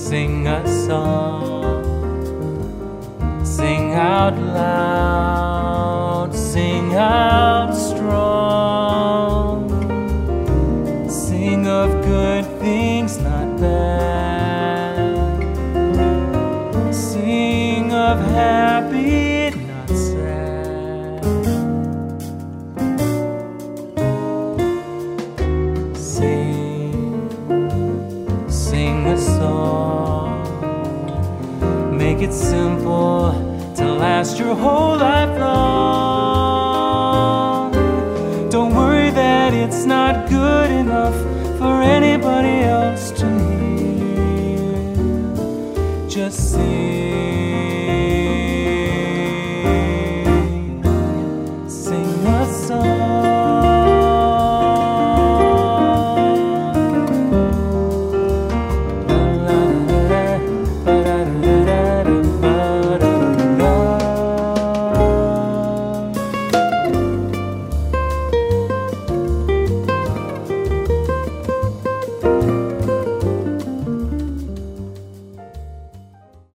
Sing a song, sing out loud, sing out strong. Sing of good things, not bad. Sing of happy, not sad. Sing a song. Make it simple to last your whole life long. Don't worry that it's not good enough.